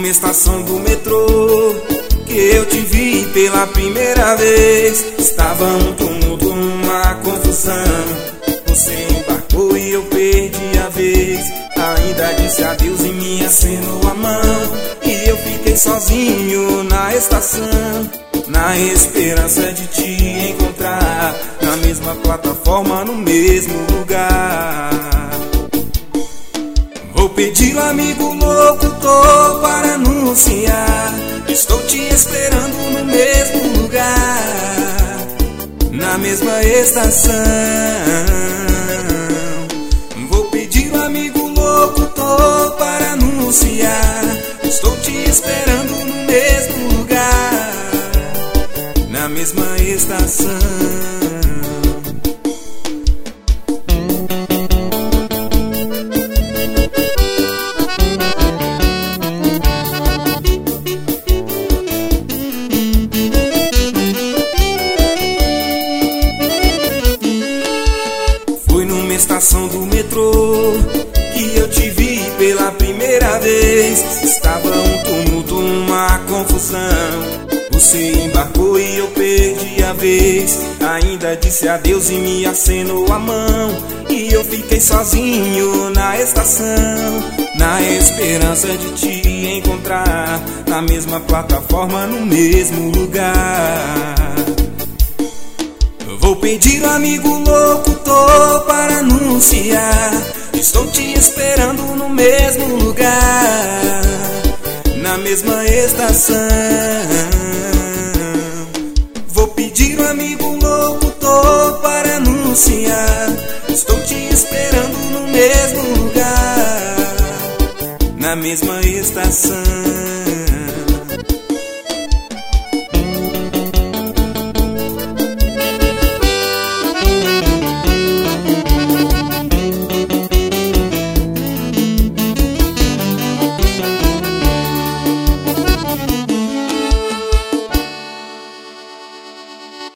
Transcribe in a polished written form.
numa estação do metrô que eu te vi pela primeira vez. Estava um tumulto, uma confusão. Você embarcou e eu perdi a vez. Ainda disse adeus e me acenou a mão. E eu fiquei sozinho na estação, na esperança de te encontrar na mesma plataforma, no mesmo lugar. Vou pedir um amigo locutor para anunciar. Estou te esperando no mesmo lugar, na mesma estação. Vou pedir um amigo locutor para anunciar. Estou te esperando no mesmo lugar, na mesma estação. Estação do metrô que eu te vi pela primeira vez. Estava um tumulto, uma confusão. Você embarcou e eu perdi a vez. Ainda disse adeus e me acenou a mão. E eu fiquei sozinho na estação, na esperança de te encontrar na mesma plataforma, no mesmo lugar. Vou pedir um amigo locutor para anunciar. Estou te esperando no mesmo lugar, na mesma estação. Vou pedir um amigo locutor para anunciar. Estou te esperando no mesmo lugar, na mesma estação.